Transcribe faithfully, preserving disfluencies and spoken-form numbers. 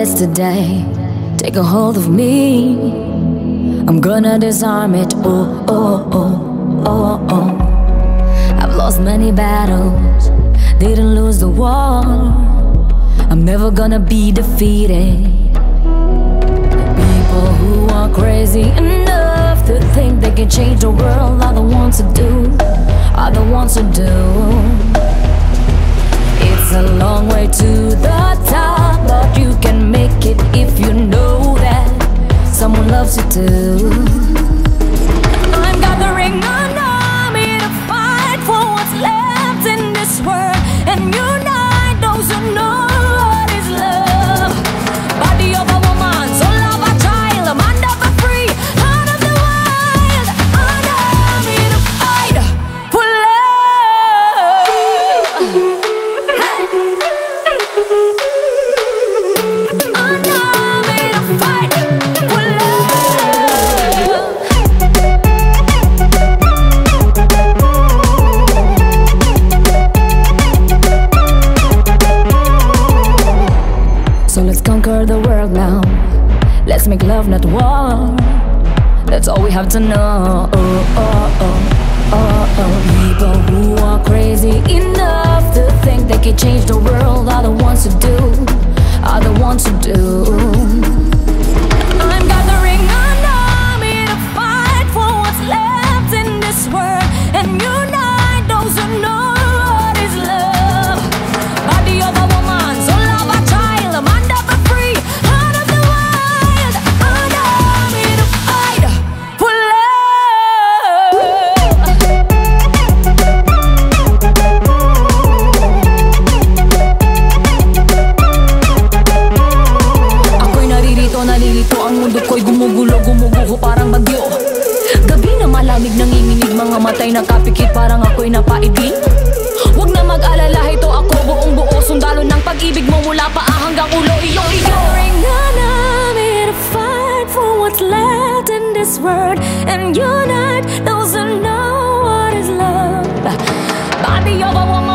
yesterday take a hold of me. I'm gonna disarm it. Oh, oh, oh, oh, oh. I've lost many battles, didn't lose the war. I'm never gonna be defeated. People who are crazy enough to think they can change the world are the ones to do, are the ones to do. It's a long way to the top, but you can make it if you know that someone loves you too. I'm gathering an army to fight for what's left in this world and unite those who know what is love. Body of a woman, soul of a child, mind of a free, heart of the wild. An army to fight for love. An army to fight for love. So let's conquer the world now. Let's make love, not war. That's all we have to know. Oh, oh, oh, oh, oh. People who are crazy enough to think they can change the world are the ones who do, are the ones who do. I'm gathering an army to fight for what's left in this world and unite those who know what is love. Body of a woman, soul of a child, mind of a free, heart of the wild. An army to fight for love. Ako'y naririto, nalilito, ang mundo ko'y gumugulo, gumuguho parang bagyo. Gabi na malamig, nanginginig, mga matay nakapikit, parang ako'y napaibig. Huwag na mag-alala, ito ako buong buo, sundalo ng pag-ibig mo mula paa hanggang ulo, iyong iyo. Gathering an army to fight for what's left in this world and unite those who know what is love. Body of a woman,